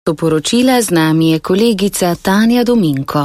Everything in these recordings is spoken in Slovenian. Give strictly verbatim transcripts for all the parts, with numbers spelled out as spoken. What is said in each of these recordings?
To poročila, z nami je kolegica Tanja Dominko.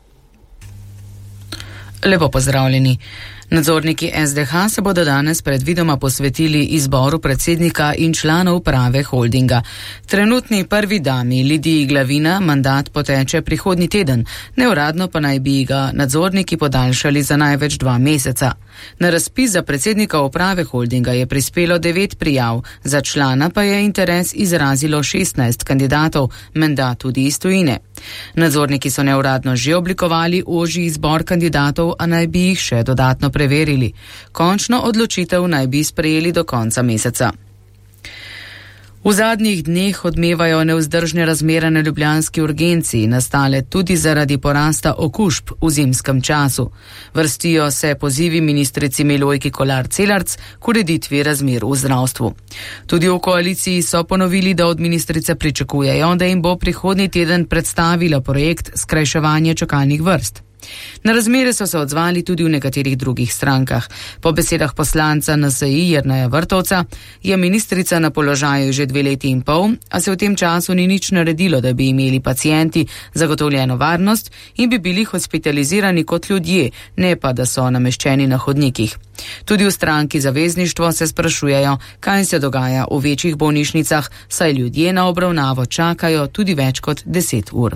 Lepo pozdravljeni. Nadzorniki S D H se bodo danes predvidoma posvetili izboru predsednika in članov uprave holdinga. Trenutni prvi dami Lidiji Glavina mandat poteče prihodnji teden, neuradno pa naj bi ga nadzorniki podaljšali za največ dva meseca. Na razpis za predsednika uprave holdinga je prispelo devet prijav, za člana pa je interes izrazilo šestnajst kandidatov, menda tudi iz tujine. Nadzorniki so neuradno že oblikovali ožji izbor kandidatov, a naj bi jih še dodatno preverili. Končno odločitev naj bi sprejeli do konca meseca. V zadnjih dneh odmevajo nevzdržne razmere na ljubljanski urgenci, nastale tudi zaradi porasta okužb v zimskem času. Vrstijo se pozivi ministrici Milojki Kolar Celarc k ureditvi razmer v zdravstvu. Tudi v koaliciji so ponovili, da od ministrice pričakujejo, da jim bo prihodnji teden predstavila projekt skrajševanja čakalnih vrst. Na razmere so se odzvali tudi v nekaterih drugih strankah. Po besedah poslanca N S I Jerneja Vrtovca je ministrica na položaju že dve leti in pol, a se v tem času ni nič naredilo, da bi imeli pacienti zagotovljeno varnost in bi bili hospitalizirani kot ljudje, ne pa da so nameščeni na hodnikih. Tudi v stranki Zavezništvo se sprašujejo, kaj se dogaja v večjih bolnišnicah, saj ljudje na obravnavo čakajo tudi več kot deset ur.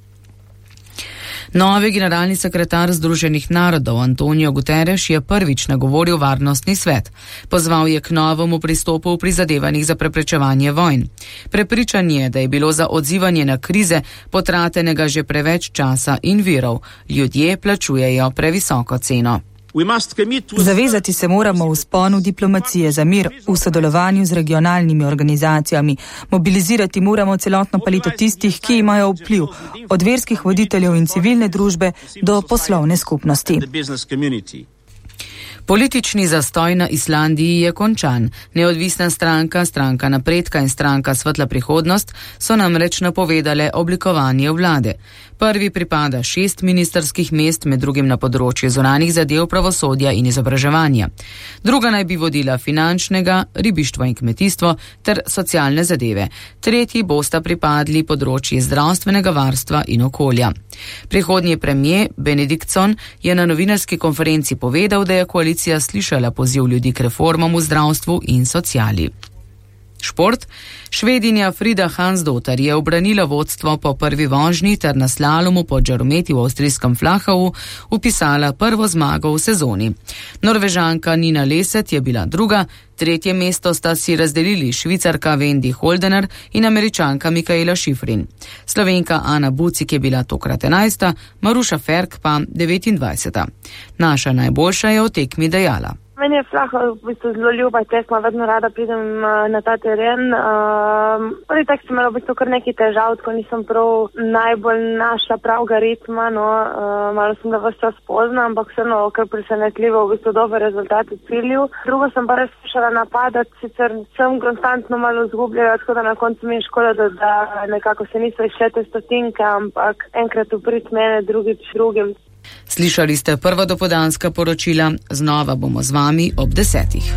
Novi generalni sekretar Združenih narodov Antonio Guterres je prvič nagovoril varnostni svet. Pozval je k novemu pristopu v prizadevanjih za preprečevanje vojn. Prepričan je, da je bilo za odzivanje na krize potratenega že preveč časa in virov. Ljudje plačujejo previsoko ceno. Zavezati se moramo v vzponu diplomacije za mir v sodelovanju z regionalnimi organizacijami. Mobilizirati moramo celotno palito tistih, ki imajo vpliv, od verskih voditeljev in civilne družbe do poslovne skupnosti. Politični zastoj na Islandiji je končan. Neodvisna stranka, stranka Napredka in stranka Svetla prihodnost so namreč napovedale oblikovanje vlade. Prvi pripada šest ministerskih mest, med drugim na področju zunanjih zadev, pravosodja in izobraževanja. Druga naj bi vodila finančnega, ribištvo in kmetijstvo ter socialne zadeve. Tretji bosta pripadli področji zdravstvenega varstva in okolja. Prihodnji premijer Benediktsson je na novinarski konferenci povedal, da je koalicija slišala poziv ljudi k reformam v zdravstvu in sociali. Šport. Švedinja Frida Hansdotter je obranila vodstvo po prvi vožnji ter na slalomu po žarometi v avstrijskem Flachovu upisala prvo zmago v sezoni. Norvežanka Nina Leset je bila druga, tretje mesto sta si razdelili Švicarka Wendy Holdener in Američanka Mikaela Šifrin. Slovenka Ana Bucik je bila tokrat enajsta, Maruša Ferk pa devetindvajseta. Naša najboljša je o tekmi dejala. Meni je Flachov v bistvu zelo ljuba tekma, vedno rada pridem na ta teren. Prvi tek sem imela v bistvu kar nekaj težav, ko nisem prav najbolj našla pravega ritma, no, malo sem da vse čas pozna, ampak vseeno kar presenetljivo v bistvu dober rezultat v cilju. Drugo sem pa res skušala napadati, sicer sem konstantno malo izgubljala, tako da na koncu mi je škoda, da, da nekako se niso išle te stotinke, ampak enkrat uprit mene, drugič drugim. Slišali ste prva dopoldanska poročila, znova bomo z vami ob desetih.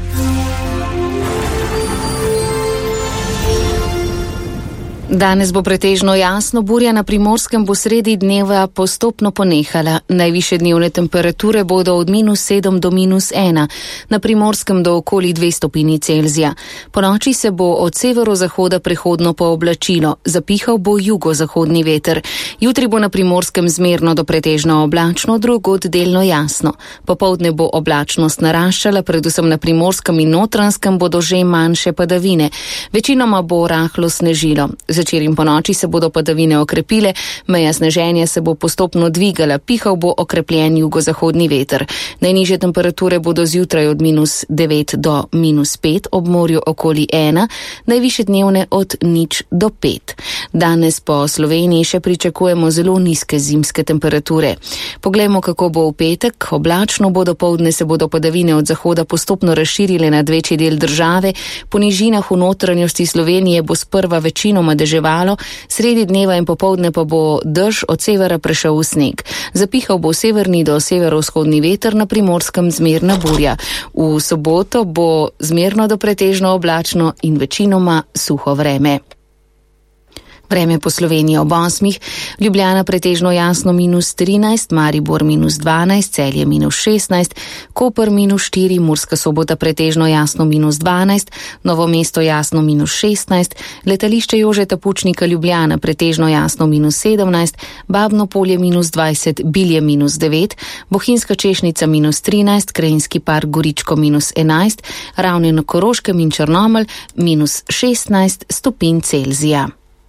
Danes bo pretežno jasno, burja na Primorskem bo sredi dneva postopno ponehala. Najvišje dnevne temperature bodo od minus sedem do minus ena, na Primorskem do okoli dve stopinji Celzija. Po noči se bo od severozahoda prehodno pooblačilo, zapihal bo jugozahodni veter. Jutri bo na Primorskem zmerno do pretežno oblačno, drugod delno jasno. Popoldne bo oblačnost naraščala, predvsem na Primorskem in Notranjskem bodo že manjše padavine. Večinoma bo rahlo snežilo. Zvečer in ponoči se bodo padavine okrepile, meja sneženja se bo postopno dvigala, pihal bo okrepljen jugozahodni veter. Najnižje temperature bodo zjutraj od minus devet do minus pet, ob morju okoli ena, najvišje dnevne od nič do pet. Danes po Sloveniji še pričakujemo zelo nizke zimske temperature. Poglejmo, kako bo v petek. Oblačno bo, dopoldne se bodo padavine od zahoda postopno razširile nad večji del države. Po nižinah v notranjosti Slovenije bo sprva večinoma deževalo, sredi dneva in popoldne pa bo dež od severa prešel v sneg. Zapihal bo severni do severovzhodni veter, na Primorskem zmerna burja. V soboto bo zmerno do pretežno oblačno in večinoma suho vreme. Vreme po Sloveniji ob osmih, Ljubljana pretežno jasno minus trinajst, Maribor minus dvanajst, Celje minus šestnajst, Koper minus štiri, Murska Sobota pretežno jasno minus dvanajst, Novo mesto jasno minus šestnajst, Letališče Jožeta Pučnika Ljubljana pretežno jasno minus sedemnajst, Babno Polje minus dvajset, Bilje minus devet, Bohinjska Češnica minus trinajst, Krajinski park Goričko minus enajst, Ravne na Koroškem in Črnomelj minus šestnajst stopinj Celzija.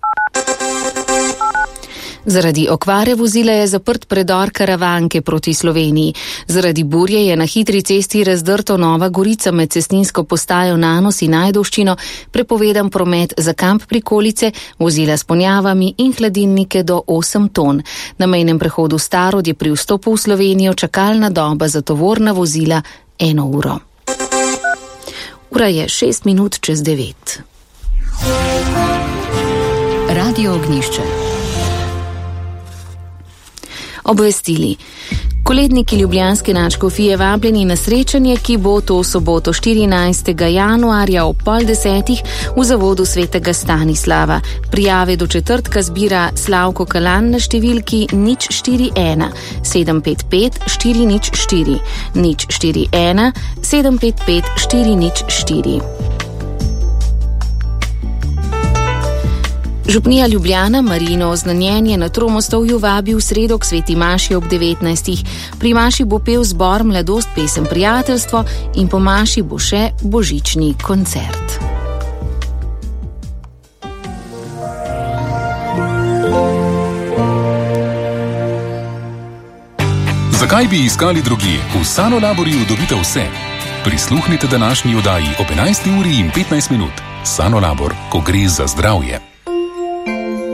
Zaradi okvare vozila je zaprt predor Karavanke proti Sloveniji. Zaradi burje je na hitri cesti razdrto Nova Gorica med cestninsko postajo Nanos in Ajdovščino, prepovedan promet za kamp prikolice, vozila s ponjavami in hladilnike do osem ton. Na mejnem prehodu Starod je pri vstopu v Slovenijo čakalna doba za tovorna vozila eno uro. Ura je šest minut čez devet. Radio Ognjišče. Obvestili. Koledniki ljubljanske nadškofije vabljeni na srečanje, ki bo to soboto štirinajstega januarja ob pol desetih v zavodu svetega Stanislava. Prijave do četrtka zbira Slavko Kalan na številki nič štiri ena sedem pet pet štiri nič štiri, nič štiri ena sedem pet pet štiri nič štiri. Župnija Ljubljana Marijino oznanjenje na Tromostovju vabi v sredo k sveti maši ob devetnajstih. Pri maši bo pel zbor Mladost pesem prijateljstvo in po maši bo še božični koncert. Zakaj bi iskali drugje? V Sanolaborju dobite vse. Prisluhnite današnji oddaji ob enajsti uri in petnajst minut. Sanolabor, ko gre za zdravje.